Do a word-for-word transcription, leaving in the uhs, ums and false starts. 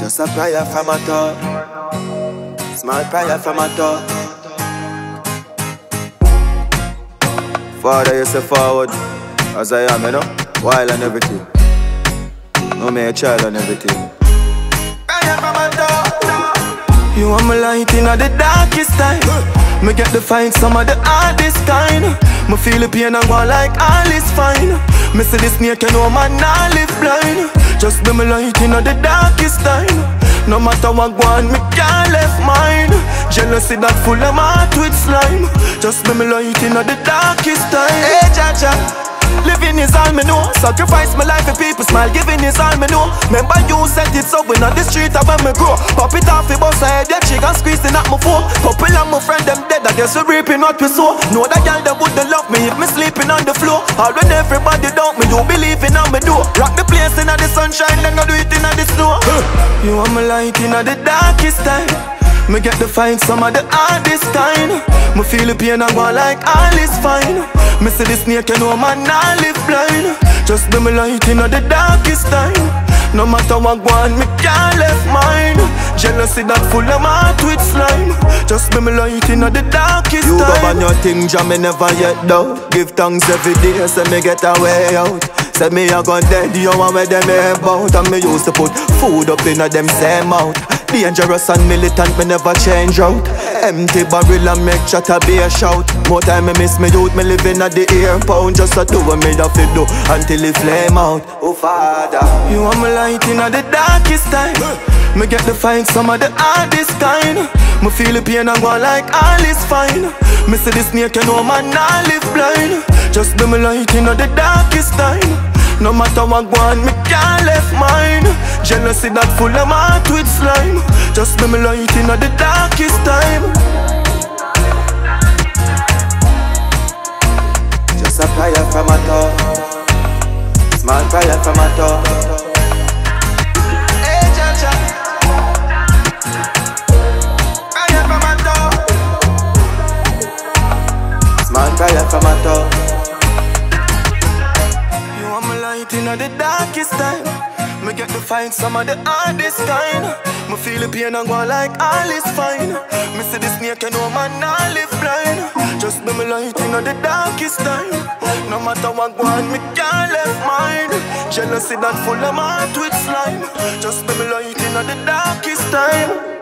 Just a prayer from a top, small prayer from a top. Father, you say forward, as I am, you know, wild and everything. No me a child and everything. Prayer from a top. You are my light in the darkest time. Me get to find some of the hardest kind. Me feel the pain and go like all is fine. Me see the snake, you know man, I live blind. Just be my light in the darkest time. No matter what go on, me can't left mine. Jealousy that full of my heart with slime. Just be my light in the darkest time. Hey, Jaja, living is all me know. Sacrifice my life for people, smile giving is all me know. Remember you said it so when on the street I when me grow. Pop it off the bus, I head your chick and squeezing at my phone. Couple of my friend them dead, I guess we reaping what we sow. Know that girl that wouldn't love me if me sleeping on the floor. All when everybody doubt me, you believing on me do. Rock the place in the sunshine, then I do it in the snow. You are my light in the darkest time. Me get to find some of the hardest kind. Me feel the pain and go like all is fine. Me see the snake, you know man, I live blind. Just be my light in the darkest time. No matter what go on, me can't left mine. Jealousy that full of my heart with slime. Just be my light in the darkest you time. You go on your thing, jam me never yet doubt. Give thanks every day, say me get a way out. Say me a gone dead, you want where them about. And me used to put food up in a them same mouth. Dangerous and militant, me never change out. Empty barrel and make chatter be a shout. More time me miss me youth, me living at the air pound. Just to do what me have to do until it flame out. Oh Father, you are my light in the darkest time. Me get to find some of the hardest kind. Me feel the pain and go like all is fine. Me see the snake, you know man, I live blind. Just be my light in the darkest time. No matter what go on, me can't left mine. Jealousy that full of my heart with slime. Just be my light in the darkest time. Just a prayer from a top, small prayer from a top. Hey, Jaja, prayer from a top, small prayer from a top. In the darkest time, me get to find some of the hardest kind. Me feel the pain and go like all is fine. Me see the snake, you know man, I live blind. Just be my light in the darkest time. No matter what go on, me can't left mine. Jealousy that full of my heart with slime. Just be my light in the darkest time.